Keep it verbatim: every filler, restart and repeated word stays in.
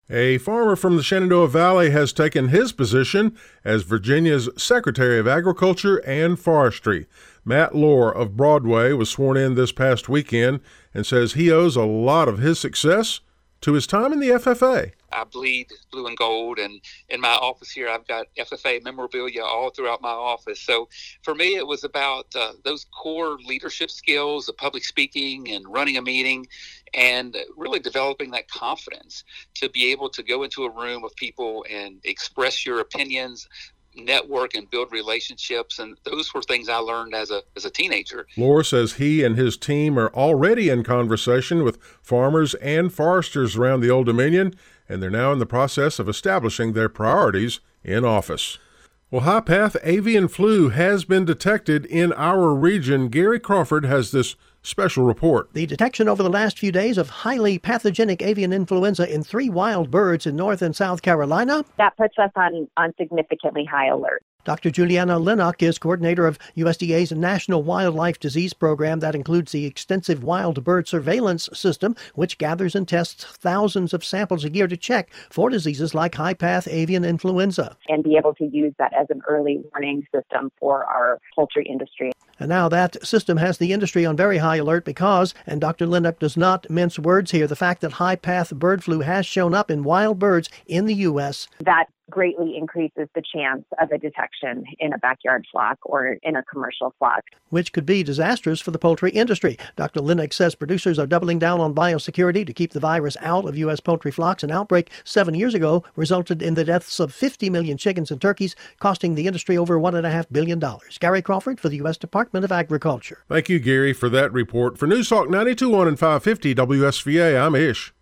A farmer from the Shenandoah Valley has taken his position as Virginia's Secretary of Agriculture and Forestry. Matt Lohr of Broadway was sworn in this past weekend and says he owes a lot of his success to his time in the F F A. I bleed blue and gold, and in my office here, I've got F F A memorabilia all throughout my office. So for me, it was about uh, those core leadership skills of public speaking and running a meeting, and really developing that confidence to be able to go into a room of people and express your opinions, network and build relationships, and those were things I learned as a as a teenager. Lohr says he and his team are already in conversation with farmers and foresters around the Old Dominion, and they're now in the process of establishing their priorities in office. Well, high-path avian flu has been detected in our region. Gary Crawford has this special report. The detection over the last few days of highly pathogenic avian influenza in three wild birds in North and South Carolina. That puts us on, on significantly high alert. Doctor Juliana Lennox is coordinator of U S D A's National Wildlife Disease Program that includes the extensive wild bird surveillance system, which gathers and tests thousands of samples a year to check for diseases like high-path avian influenza. And be able to use that as an early warning system for our poultry industry. And now that system has the industry on very high alert because, and Doctor Lennox does not mince words here, the fact that high-path bird flu has shown up in wild birds in the U S That greatly increases the chance of a detection in a backyard flock or in a commercial flock, which could be disastrous for the poultry industry. Doctor Lennox says producers are doubling down on biosecurity to keep the virus out of U S poultry flocks. An outbreak seven years ago resulted in the deaths of fifty million chickens and turkeys, costing the industry over one point five billion dollars. Gary Crawford for the U S Department of Agriculture. Thank you, Gary, for that report. For News Talk ninety-two point one and five fifty W S V A, I'm Ish.